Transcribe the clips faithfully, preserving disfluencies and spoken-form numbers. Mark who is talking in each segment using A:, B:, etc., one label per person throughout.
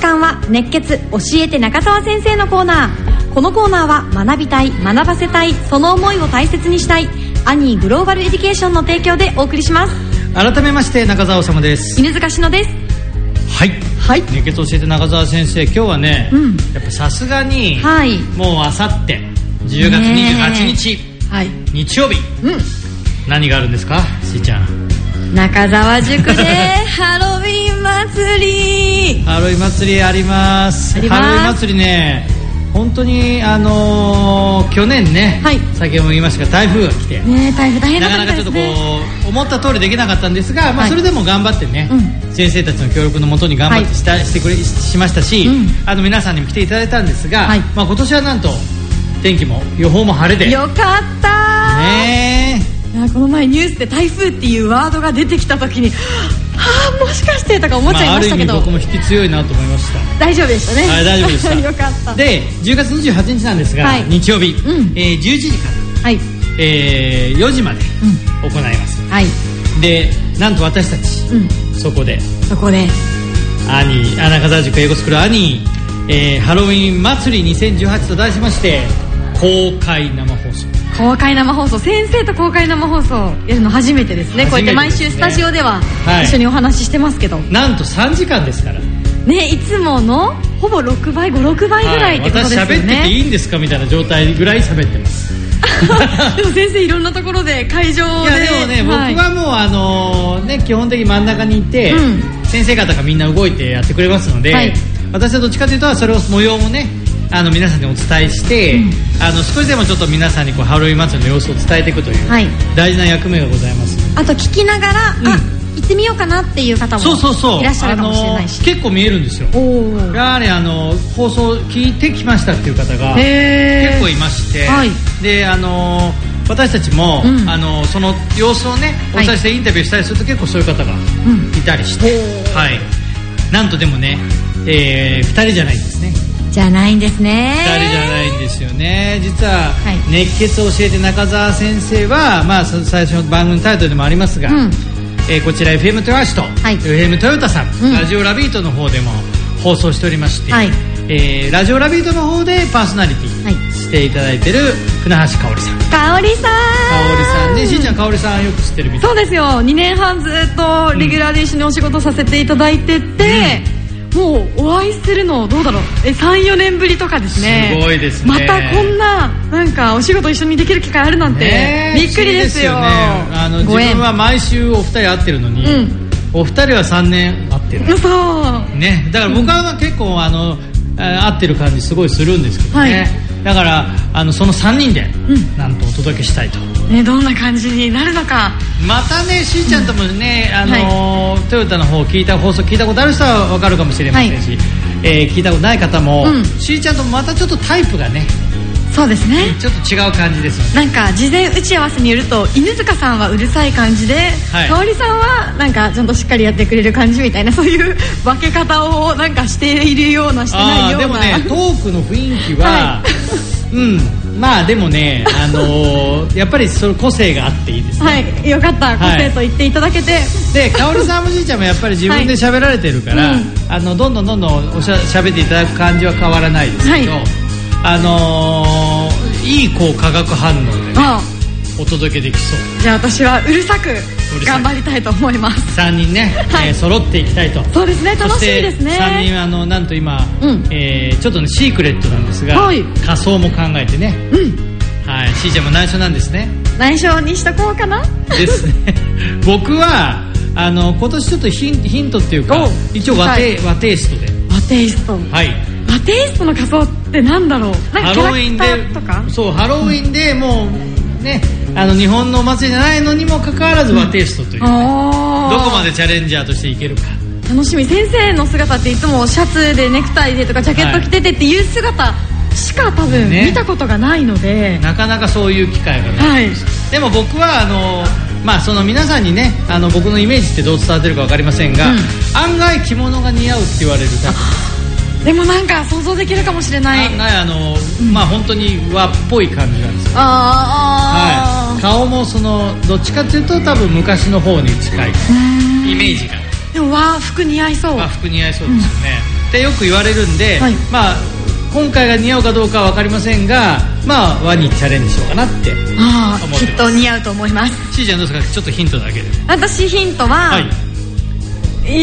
A: 間は熱血教えて中澤先生のコーナー。このコーナーは学びたい、学ばせたい、その思いを大切にしたいアニーグローバルエデュケーションの提供でお送りします。
B: 改めまして中澤修です。
A: 犬塚志乃です。
B: はい、はい、熱血教えて中澤先生、今日はね、うん、やっぱさすがに、はい、もうあさってじゅうがつにじゅうはちにち、はい、日曜日、うん、何があるんですかしーちゃん。
A: 中澤塾でハロウィン祭り
B: ハロウィン祭りあります。
A: あります。
B: ハロウィン祭りね、本当にあのー、去年ね、はい、先ほども言いましたが台風が来て、
A: ね、台風大変だったみたいですね。
B: なかなかちょっとこう思った通りできなかったんですが、まあ、それでも頑張ってね、はい、先生たちの協力のもとに頑張ってした、はい、してくれしましたし、うん、あの皆さんにも来ていただいたんですが、はい、まあ、今年はなんと天気も予報も晴れで
A: よかった
B: ね。
A: この前ニュースで台風っていうワードが出てきた時に、はあ、もしかしてとか思っちゃいましたけど、
B: まあ、ある意味僕も引き強いなと思いました。
A: 大丈夫でしたね。
B: はい、大丈夫でした
A: よかった。
B: でじゅうがつにじゅうはちにちなんですが、はい、日曜日、うん、えー、じゅういちじから、はい、えー、よじまで行います、うん、はい、でなんと私たち、うん、そこで
A: そこで
B: アニー中澤塾英語スクールアニー、えー、ハロウィン祭りにせんじゅうはちと題しまして公開生放送
A: 公開生放送先生と公開生放送やるの初めてですね。こうやって毎週スタジオでは一緒にお話ししてますけど、はい、
B: なんとさんじかんですから
A: ね。いつものほぼろくばいご、ろくばいぐらいってことですよね。
B: 私喋ってていいんですかみたいな状態ぐらい喋ってます
A: でも先生いろんなところで会場で、
B: いやでもね、はい、僕はもうあのー、ね、基本的に真ん中にいて、うん、先生方がみんな動いてやってくれますので、はい、私はどっちかというとそれを模様もねあの皆さんにお伝えして、うん、あの少しでもちょっと皆さんにこうハロウィン祭りの様子を伝えていくという、はい、大事な役目がございます。
A: あと聞きながら、うん、あ行ってみようかなっていう方もいらっしゃるかもしれないし、
B: そうそうそう、あの結構見えるんですよ。やはりあの放送聞いてきましたっていう方が結構いまして、はい、であの私たちも、うん、あのその様子をねお伝えしてインタビューしたりすると結構そういう方がいたりして、うん、はい、なんとでもね、えー、ふたりじゃないんですね。
A: じゃないんですね。
B: ふたりじゃないんですよね。実は、はい、熱血を教えて中澤先生は、まあ、最初の番組のタイトルでもありますが、うん、えー、こちら エフエム トヨシと、はい、エフエム トヨタさん、うん、ラジオラビートの方でも放送しておりまして、はい、えー、ラジオラビートの方でパーソナリティしていただいてる船橋香織さん。
A: 香織さん香
B: 織さんで、しーちゃん香織さんよく知ってるみたい。
A: そうですよ。にねんはんずっとレギュラーで一緒にお仕事させていただいてて、うん、もうお会いするのどうだろう、え さん,よ 年ぶりとかですね。
B: すごいですね。
A: またこんななんかお仕事一緒にできる機会あるなんて、ね、びっくりですよ。
B: ですよね。あの自分は毎週お二人会ってるのに、うん、お二人はさんねん会ってる。
A: そう
B: ね。だから僕は結構あの会ってる感じすごいするんですけどね、はい、だからあのそのさんにんで、うん、なんとお届けしたいと、
A: ね、どんな感じになるのか。
B: またねしーちゃんともね、うん、あのーはい、トヨタの方聞いた放送聞いたことある人は分かるかもしれませんし、はい、えー、聞いたことない方も、うん、しーちゃんともまたちょっとタイプがね、
A: そうですね、
B: ちょっと違う感じですよね。
A: なんか事前打ち合わせによると犬塚さんはうるさい感じで、はい、香織さんはなんかちゃんとしっかりやってくれる感じみたいな、そういう分け方をなんかしているようなしてないような。
B: でもねトークの雰囲気は、はい、うん、まあでもね、あのー、やっぱりその個性があっていいですね。
A: はい、よかった、個性と言っていただけて、はい、
B: で香織さんもじいちゃんもやっぱり自分で喋られてるから、はい、うん、あのどんどんどんどんおしゃ喋っていただく感じは変わらないですけど、はい、あのー、いいこう化学反応で、ね、ああお届けできそう。
A: じゃあ私はうるさく頑張りたいと思います。
B: さんにんね、はい、えー、揃っていきたいと。
A: そうですね、楽しみですね。
B: さんにんあのなんと今、うん、えー、ちょっとねシークレットなんですが、はい、仮装も考えてね、うん、はい、しーちゃんも内緒なんですね。
A: 内緒にしとこうかな
B: ですね僕はあの今年ちょっとヒン、ヒントっていうか一応和テ、はい、和テイストで
A: 和テイスト、
B: はい、
A: 和テイストの仮装ってなんだろう。なんか
B: ハロウィンで
A: とか、
B: そうハロウィンでもうね、あの日本のお祭りじゃないのにもかかわらず和テイストという、ね、うん、どこまでチャレンジャーとしていけるか
A: 楽しみ。先生の姿っていつもシャツでネクタイでとかジャケット着ててっていう姿しか多分見たことがないので、ね、
B: なかなかそういう機会がないです、はい、でも僕はあのまあその皆さんにね、あの僕のイメージってどう伝わってるか分かりませんが、うん、案外着物が似合うって言われるタイプ。
A: でもなんか想像できるかもしれない。
B: 案外あの、うん、まあ本当に和っぽい感じなんですよ。
A: あ、
B: はい、顔もそのどっちかというと多分昔の方に近いイメージが。
A: でも和服似合いそう。
B: 和服似合いそうですよね、 ってよく言われるんで、はい、まあ今回が似合うかどうかは分かりませんが、まあ和にチャレンジしようかなって思ってます。
A: きっと似合うと思います。
B: しーちゃんどうですか？ちょっとヒントだけで。
A: 私ヒントは、はい、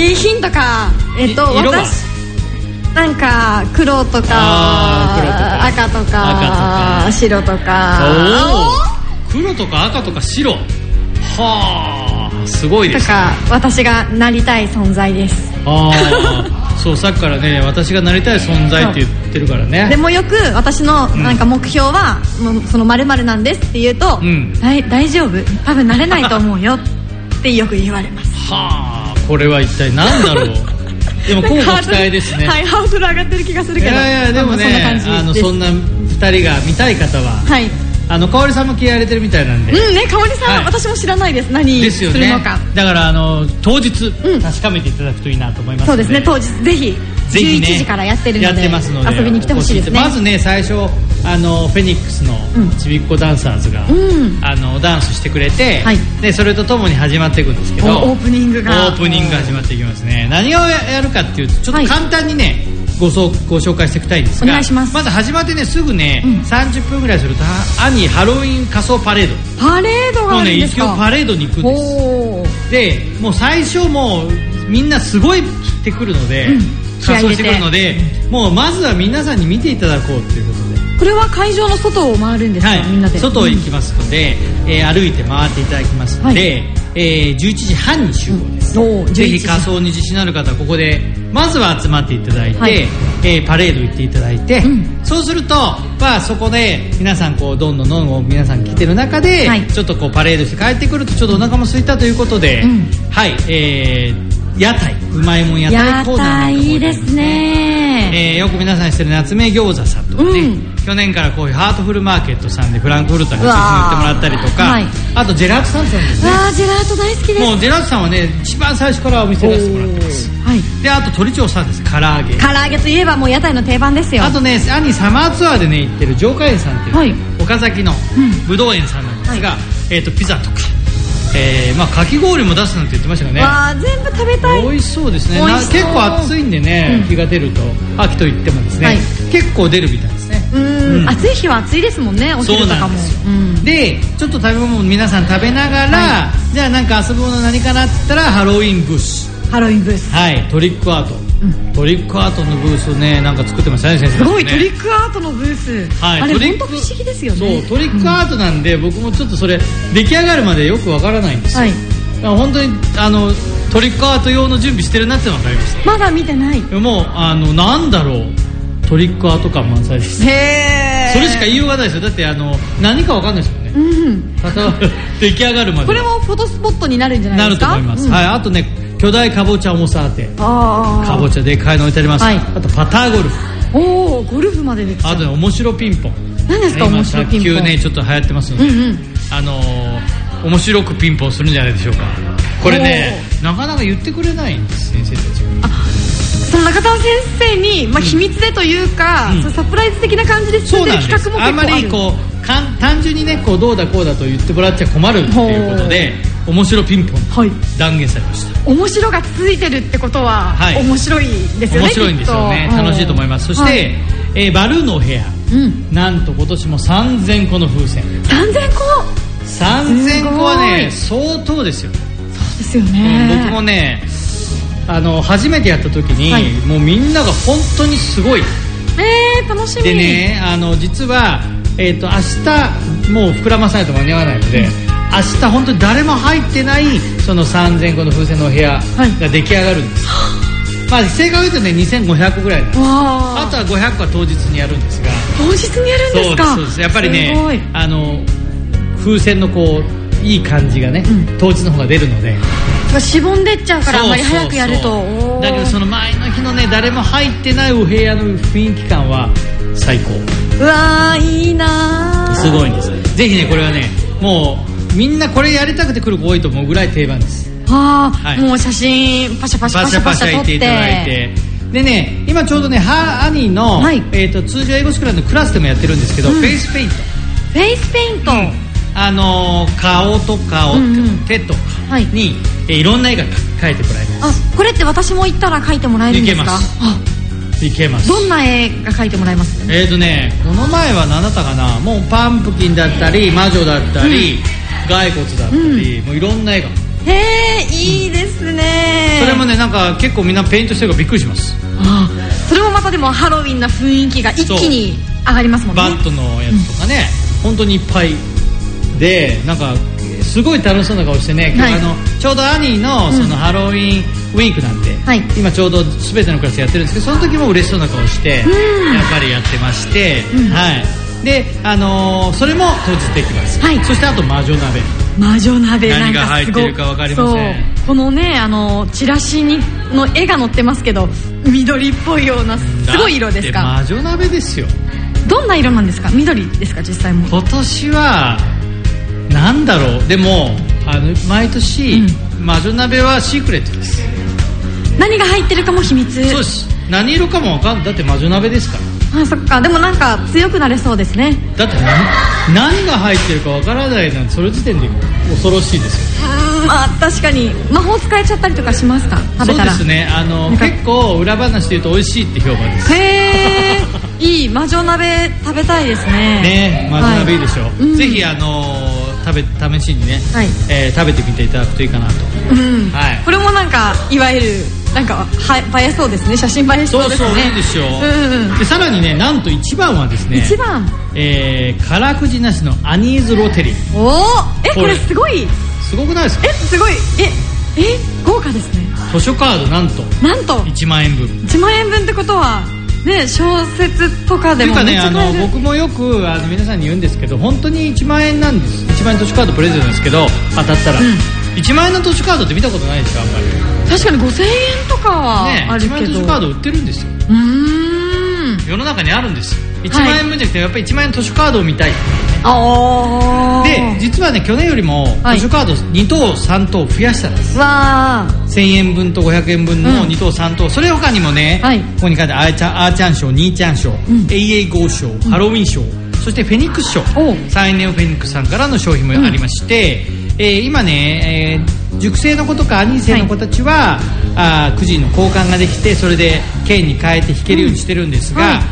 A: いいヒントか、えっと私なんか黒とか、黒とか赤とか、赤とか白とか、
B: 黒とか赤とか白、はあ、すごいですね。とか
A: 私がなりたい存在です。
B: ああ、そう、さっきからね、私がなりたい存在って言ってるからね。
A: でもよく私のなんか目標は、うん、その〇〇なんですって言うと、うん、大, 大丈夫、多分なれないと思うよってよく言われます。
B: はあ、これは一体何だろう。でも今後期待ですね。
A: はい、ハードル上がってる気がするけど。い
B: やいや、でもね、そんな感じです。あのそんなふたりが見たい方は、はい、あの香織さんも気合い入れてるみたいなんで。
A: うんね、香織さん、はい、私も知らないです。何するのか。
B: だからあの当日、うん、確かめていただくといいなと思いますので。
A: そうですね、当日ぜひぜひ、ね、じゅういちじからやってるので、やってますので遊びに来てほしいですね。
B: まずね、最初あのフェニックスのちびっこダンサーズが、うん、あのダンスしてくれて、はい、でそれとともに始まっていくんですけど、
A: オープニングが
B: オープニングが始まっていきますね。何をやるかっていうと、ちょっと簡単にね、はい、ご, そうご紹介していきたいんですが、
A: お願いします。
B: まず始まってね、すぐね、うん、さんじゅっぷんぐらいすると兄ハロウィン仮装パレード
A: パレードがあるんですか。
B: もうね、一応パレードに行くんですで、もう最初もうみんなすごい来てくるので、うん、仮装してくるので、もうまずは皆さんに見ていただこうということで。
A: これは会場の外を回るんですか、はい、みんなで
B: 外行きますので、うん、えー、歩いて回っていただきますので、はい、えー、じゅういちじはんに集合です、うん、ぜひ仮装に自信のある方はここでまずは集まっていただいて、はい、えー、パレード行っていただいて、うん、そうすると、まあ、そこで皆さんこうどんどんどんどん皆さん来てる中で、はい、ちょっとこうパレードして帰ってくるとちょっとお腹も空いたということで、うん、はい、えー、屋台、うまいもん屋台コーナーなんかも
A: いいですね、
B: えー、よく皆さんしてる夏目餃子さんとかね、うん、去年からこういうハートフルマーケットさんでフランクフルトに売ってもらったりとか、はい、あとジェラートさんさんですね。
A: わー、ジェラート大好きです。
B: もうジェラートさんはね、一番最初からお店出してもらってます、はい、であと鳥長さんです、唐揚げ
A: 唐揚げといえばもう屋台の定番ですよ。
B: あとね、兄サマーツアーでね行ってる城下園さんっていう、はい、岡崎のぶどう園さんなんですが、はい、えー、とピザとか、えーまあ、かき氷も出すなんて言ってましたよね。
A: わー、全部食べたい。
B: 美味しそうですね。な結構暑いんでね、うん、日が出ると秋といってもですね、はい、結構出るみたいですね。
A: うん、うん、暑い日は暑いですもんね、お昼とかも。
B: そうなんですよ、うん、でちょっと食べ物も皆さん食べながら、はい、じゃあなんか遊ぶもの何かなって言ったらハロウィンブース
A: ハロウィンブース、
B: はい、トリックアート、うん、トリックアートのブースをね、なんか作ってましたね、先生、ね、
A: すごい、トリックアートのブース、はい、あれ本当不思議ですよね。
B: そう、トリックアートなんで、うん、僕もちょっとそれ出来上がるまでよくわからないんですよ、はい、本当にあのトリックアート用の準備してるなってのが分かりました。
A: まだ見てない。
B: もうあのなんだろう、トリックアート感満載です。
A: へー、
B: それしか言いようがないですよ。だってあの何か分かんないですよね、うん、出来上がるまで。
A: これもフォトスポットになるんじゃないですか。
B: なると思います、うん、はい。あとね、巨大かぼちゃ重さ当て、あかぼちゃでかいの置いてあります、はい、あとパターゴルフ、
A: おお、ゴルフまでできちゃう。
B: あとね、面白ピンポン。
A: 何ですか、面白ピンポン。
B: 卓球ね、ちょっと流行ってますので、うんうん、あのー、面白くピンポンするんじゃないでしょうか。これね、なかなか言ってくれないんです、先生たちが。あ、
A: その中澤先生に、まあ、秘密でというか、うん、サプライズ的な感じで進んでる企画も結構ある。あんまりこうかん単純にね、こうどうだこうだと言ってもらっちゃ困るっていうことで、面白ピンポン、はい、断言されました。 面白がついてるってことは、はい、面白いですよね。
B: 面白いんですよね。楽しいと思います。そして、はい、えー、バルーンのお部屋、うん、なんと今年もさんぜんこの風船。
A: さんぜんこ
B: さんぜんこはね、相当ですよ。
A: そうですよね、
B: うん、僕もね、あの初めてやった時に、はい、もうみんなが本当にすごい。
A: えー、楽しみ。
B: でね、あの実は、えー、と明日もう膨らまさないと間に合わないので、うん、明日本当に誰も入ってないそのさんぜんこの風船のお部屋が出来上がるんです、はい、まあ、正確に言うとねにせんごひゃくぐらいなんです。あとはごひゃくは当日にやるんですが。
A: 当日にやるんですか。
B: そうです、そうです。やっぱりね、あの風船のこういい感じがね、うん、当日の方が出るので、
A: しぼんでっちゃうから、あんまり早くやると。
B: だけどその前の日のね、誰も入ってないお部屋の雰囲気感は最高。
A: うわー、いいなー。
B: すごいんです。ぜひね、これはね、もうみんなこれやりたくて来る子多いと思うぐらい定番です。
A: はあ、はい、もう写真パシャパシャパシャパシャ撮っていただいて、
B: でね、今ちょうどね、は兄の、はい、えー、と通常英語スクールのクラスでもやってるんですけど、うん、フェイスペイント。
A: フェイスペイント、うん、あ
B: のー、顔とか、うんうん、手とかに、はい、えー、いろんな絵が描いてもらえます。
A: あ、これって私も行ったら描いてもらえるんですか。
B: いけます。 いけます。
A: どんな絵が描いてもらえます？
B: えーとねこの前は何だったかな、もうパンプキンだったり魔女だったり、うん、骸骨だったり、うん、もういろんな絵が。
A: へえ、いいですね。
B: それもねなんか結構みんなペイントしてるからびっくりします。
A: ああ、それもまたでもハロウィンな雰囲気が一気に上がりますもんね。
B: バットのやつとかね、うん、本当にいっぱいで、なんかすごい楽しそうな顔してね、はい、あのちょうど兄 の, そのハロウィンウィークなんで、はい、今ちょうど全てのクラスやってるんですけど、その時も嬉しそうな顔して、うん、やっぱりやってまして、うん、はい、で、あのー、それも当日できます、はい、そしてあと魔女鍋。
A: 魔女鍋、
B: 何が入ってるか分かりません。
A: このね、あのチラシにの絵が載ってますけど、緑っぽいようなすごい色ですか？
B: 魔女鍋ですよ。
A: どんな色なんですか？緑ですか実際も？
B: 今年はなんだろう、でもあの毎年、うん、魔女鍋はシークレットです。
A: 何が入ってるかも秘密。
B: そうです。何色かも分かんない。だって魔女鍋ですから。
A: あ、そっか。でもなんか強くなれそうですね。
B: だって何, 何が入ってるか分からないなんて、その時点で恐ろしいですよ。
A: うん、まあ確かに魔法使えちゃったりとかしますか？食べたら。
B: そうですね、あの結構裏話で言うと美味しいって評判です。
A: へーいい魔女鍋食べたいですね。
B: ね、魔女鍋いいでしょ、はい、うん、ぜひあの食べ試しにね、はい、えー、食べてみていただくといいかなと、うん、はい、
A: これもなんかいわゆるなんかは映えそうですね。写真映えそうですね。
B: そうそう、いいですよ、うんうん、でさらにね、なんと一番はですね、
A: 一番、
B: えー、からくじなしのアニーズロテリー。
A: おお、え、これすごい、
B: すごくないですか？
A: え、すごい、ええ豪華ですね。
B: 図書カードなんと
A: なんと
B: いちまんえんぶん。
A: いちまんえんぶんってことはね、小説とかでも
B: というかね、あの僕もよくあの皆さんに言うんですけど、本当にいちまんえんなんです。いちまんえん図書カードプレゼントですけど、当たったら、うん、いちまんえんの図書カードって見たことないでしょ、あんまり。
A: 確かにごせんえんとかはあるけど、ね、いちまんえん図書カード売ってるんですよ。うーん、世の中にあるんです。いちまんえんぶんじゃなくて、やっぱりいちまんえん図書カードを見たい。あで、実はね、去年よりも図書カードにとうさんとう増やしたんです。わー、せんえんぶんとごひゃくえんぶんのにとうさんとう、うん、それ他にもね、はい、ここに書いてあるあーちゃん、あーちゃん賞、にーちゃん賞、うん、エーエーゴー賞、うん、ハロウィン賞、そしてフェニックス賞、最年フェニックスさんからの商品もありまして、うん、えー、今ね、えー、塾生の子とか兄生の子たちは、はい、あくじの交換ができて、それで券に変えて引けるようにしてるんですが、うん、はい、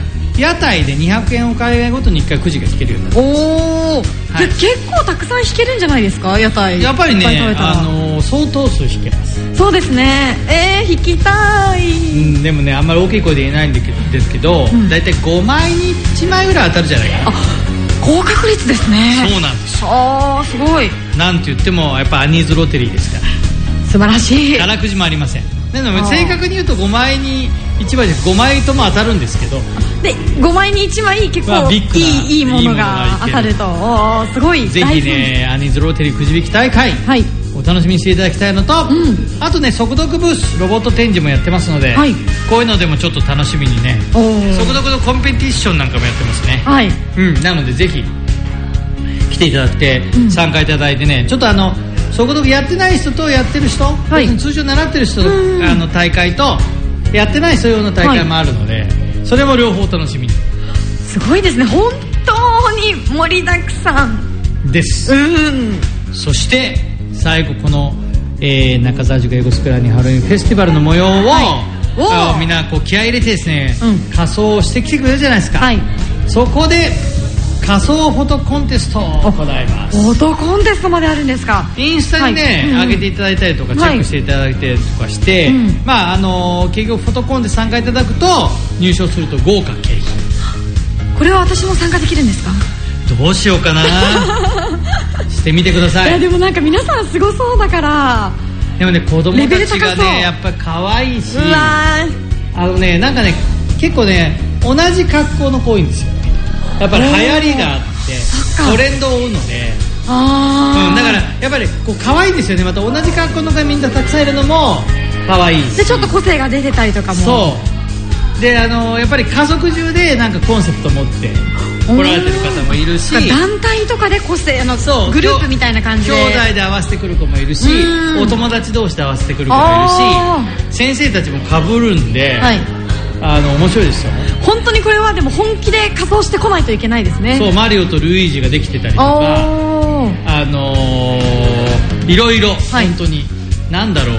A: 屋台でにひゃくえんを買いごとにいっかいくじが引けるようになってます。おー、はい、結構たくさん引けるんじゃないですか、屋台。やっぱりね、あのー、相当数引けます。そうですね。えー、引きたい、うん、でもね、あんまり大きい声で言えないんですけど、うん、だいたいごまいにいちまいぐらい当たるじゃないかな。あ、高確率ですね。そうなんです。あー、すごい。なんて言ってもやっぱアニーズロテリーですから。素晴らしい。宝くじもありません。なので正確に言うとごまいにいちまいでごまいとも当たるんですけど、でごまいにいちまい結構、まあ、いいいいものが当たると、おすごい。ぜひね、アニーズローテリーくじ引き大会、はい、お楽しみにしていただきたいのと、うん、あとね、速読ブースロボット展示もやってますので、はい、こういうのでもちょっと楽しみにね、速読のコンペティションなんかもやってますね、はい、うん、なのでぜひ来ていただいて、うん、参加いただいてね、ちょっとあの速読やってない人とやってる人、はい、通常習ってる人のあの大会とやってない人用の大会もあるので、はい、それも両方楽しみに。すごいですね、本当に盛りだくさんです、うん、そして最後この、えー、中澤塾英語スクラにハロウィンフェスティバルの模様を、はい、みんなこう気合い入れてですね、うん、仮装してきてくれるじゃないですか、はい、そこで仮想フォトコンテストを行います。フォトコンテストまであるんですか。インスタにね、はい、うん、上げていただいたりとかチェックしていただいたりとかして、はい、うん、まああの結局フォトコンで参加いただくと入賞すると豪華景品。これは私も参加できるんですか。どうしようかなしてみてください。いやでもなんか皆さんすごそうだから。でもね、子供たちがねやっぱ可愛いし、うわあのね、なんかね結構ね同じ格好の子多いんですよ。やっぱり流行りがあってトレンドを追うので、あ、うん、だからやっぱりこう可愛いですよね。また同じ格好の子がみんなたくさんいるのも可愛いし、でちょっと個性が出てたりとかも。そうで、あのやっぱり家族中でなんかコンセプト持って来られてる方もいるし、団体とかで個性のグループみたいな感じで兄弟で合わせてくる子もいるし、お友達同士で合わせてくる子もいるし、先生たちも被るんで、はい、あの面白いですよ。本当にこれはでも本気で仮装してこないといけないですね。そう、マリオとルイージができてたりとか、あのー、いろいろ本当に、はい、なんだろう、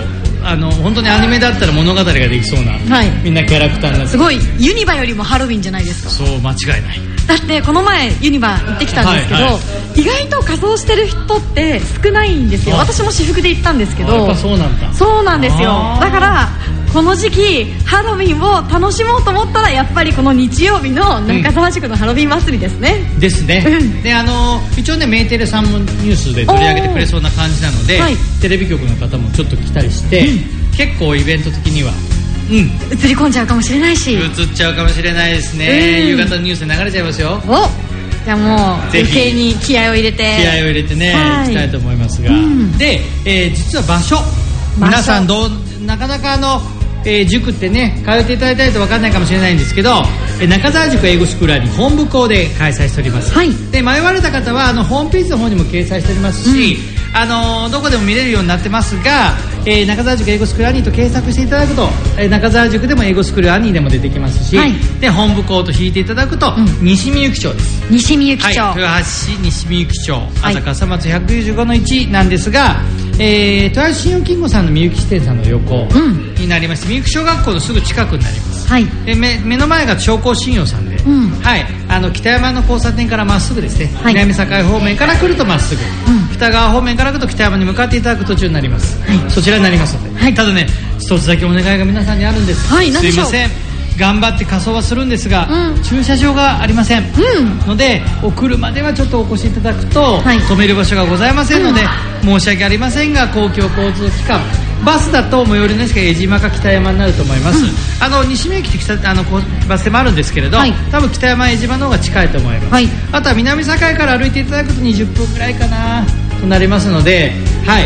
B: あの本当にアニメだったら物語ができそうな、はい、みんなキャラクターになって
A: すごいユニバよりもハロウィンじゃないですか。
B: そう間違いない。
A: だってこの前ユニバ行ってきたんですけど、はいはい、意外と仮装してる人って少ないんですよ。私も私服で行ったんですけど。
B: やっぱそうなんだ。
A: そうなんですよ。だからこの時期ハロウィンを楽しもうと思ったらやっぱりこの日曜日の中澤塾のハロウィン祭りですね、
B: うん、ですね、うん、であの一応ねメイテレさんもニュースで取り上げてくれそうな感じなので、はい、テレビ局の方もちょっと来たりして、うん、結構イベント的には
A: うん、映り込んじゃうかもしれないし
B: 映っちゃうかもしれないですね、うん、夕方のニュースで流れちゃいますよ。
A: おじゃあもう余計に気合を入れて
B: 気合を入れてね、はい、行きたいと思いますが、うん、で、えー、実は場所皆さんどうなかなかあのえー、塾ってね通っていただいたりと分かんないかもしれないんですけど、えー、中澤塾英語スクールに本部校で開催しております、はい、で迷われた方はあのホームページの方にも掲載しておりますし、うん、あのー、どこでも見れるようになってますが、えー、中澤塾英語スクールアニーと検索していただくと、えー、中澤塾でも英語スクールアニーでも出てきますし、はい、で本部校と引いていただくと、うん、西みゆき町です。
A: 西みゆき町、
B: はい、豊橋市西みゆき町、はい、朝笠松ひゃくきゅうじゅうごのいちなんですが、えー、豊橋信用金庫さんのみゆき支店さんの横になりまして、みゆき小学校のすぐ近くになります、はい、で 目, 目の前が商工信用さんで、うん、はい、あの北山の交差点からまっすぐですね、はい、南境方面から来るとまっすぐ、うん、北川方面から来ると北山に向かっていただく途中になります、はい、そちらになりますので、はい、ただね一つだけお願いが皆さんにあるんです、はい、すいません頑張って仮装はするんですが、うん、駐車場がありません、うん、のでお車ではちょっとお越しいただくと、はい、止める場所がございませんので、うん、申し訳ありませんが公共交通機関バスだと最寄りの駅が江島か北山になると思います、うん、あの西目駅ってあのバス停もあるんですけれど、はい、多分北山江島の方が近いと思います、はい、あとは南境から歩いていただくとにじゅっぷんぐらいかなとなりますので、はい、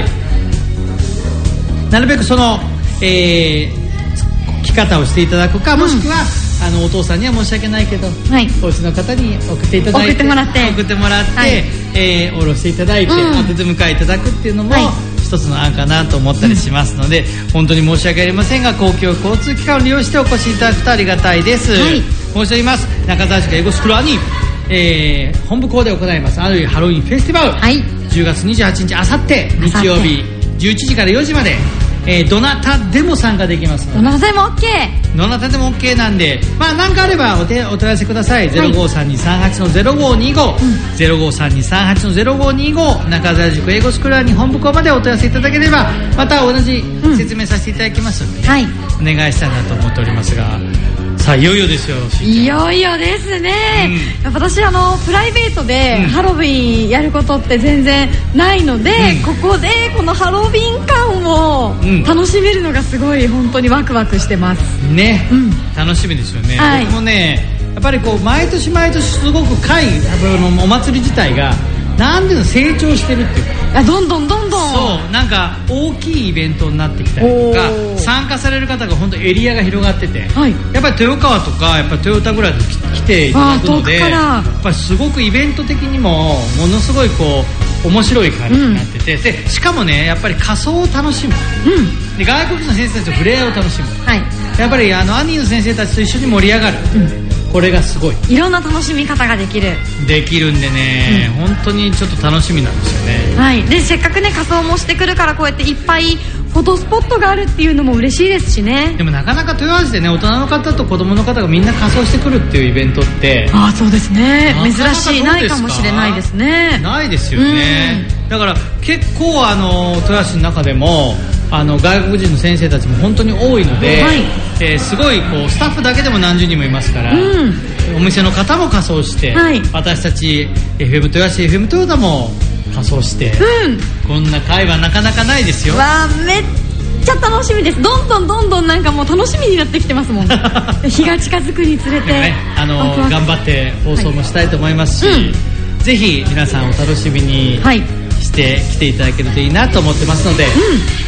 B: なるべくその、えー着方をしていただくか、もしくは、うん、あのお父さんには申し訳ないけど、はい、お家の方に送っていただいて
A: 送ってもらって
B: 送ってもらって、はい、えー、下ろしていただいて、うん、当てて迎えいただくっていうのも、はい、一つの案かなと思ったりしますので、うん、本当に申し訳ありませんが公共交通機関を利用してお越しいただくとありがたいです、はい、申し上げます。中澤塾英語スクールに、えー、本部校で行いますあるいはハロウィンフェスティバル、はい、じゅうがつにじゅうはちにちあさって日曜日じゅういちじからよじまで、えー、どなたでも参加できますので、
A: どなたでも OK
B: どなたでも OK なんで、まあ何かあればお手お問い合わせください、はい、ゼロごさんにさんはちのゼロごにご、うん、ゼロごさんにさんはちのゼロごにご中澤塾英語スクールに本部校までお問い合わせいただければまた同じ説明させていただきますので、ね、はい、お願いしたいなと思っておりますが、さあいよいよですよ。
A: いよいよですね、うん、やっぱ私あのプライベートでハロウィンやることって全然ないので、うん、ここでこのハロウィン感を楽しめるのがすごい本当にワクワクしてます
B: ね、うん、楽しみですよね、はい、僕もねやっぱりこう毎年毎年すごく会お祭り自体がなんていうの成長してるっていうか、
A: あどんどんどんどん
B: そうなんか大きいイベントになってきたりとか参加される方が本当エリアが広がってて、はい、やっぱり豊川とかやっぱトヨタぐらいで来ていただくのでやっぱりすごくイベント的にもものすごいこう面白い感じになってて、うん、でしかもねやっぱり仮装を楽しむ、うん、で外国人の先生たちと触れ合いを楽しむ、はい、やっぱりあのアニーの先生たちと一緒に盛り上がる、うんこれがすごい
A: いろんな楽しみ方ができる
B: できるんでね、うん、本当にちょっと楽しみなんですよね、
A: はい、でせっかくね仮装もしてくるからこうやっていっぱいフォトスポットがあるっていうのも嬉しいですしね。
B: でもなかなか豊橋でね大人の方と子供の方がみんな仮装してくるっていうイベントって
A: ああそうですね珍しいないかもしれないですね。
B: ないですよね、うん、だから結構あの豊橋の中でもあの外国人の先生たちも本当に多いので、はいえー、すごいこうスタッフだけでも何十人もいますから、うん、お店の方も仮装して、はい、私たち エフエム 豊橋 エフエム トヨタも仮装して、うん、こんな会はなかなかないですよ。
A: わーめっちゃ楽しみです。どんどんどんどんなんかもう楽しみになってきてますもん日が近づくにつれて、ね、
B: あの頑張って放送もしたいと思いますし、はいうん、ぜひ皆さんお楽しみに、はいして来ていただけるといいなと思ってますので、うん、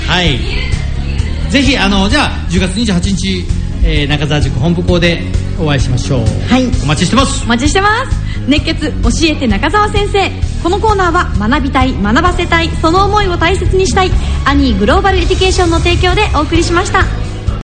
B: はいぜひあのじゃあじゅうがつにじゅうはちにち、えー、中澤塾本部校でお会いしましょう、はい、お待ちしてます
A: お待ちしてます熱血教えて中澤先生。このコーナーは学びたい学ばせたいその思いを大切にしたいアニーグローバルエデュケーションの提供でお送りしました。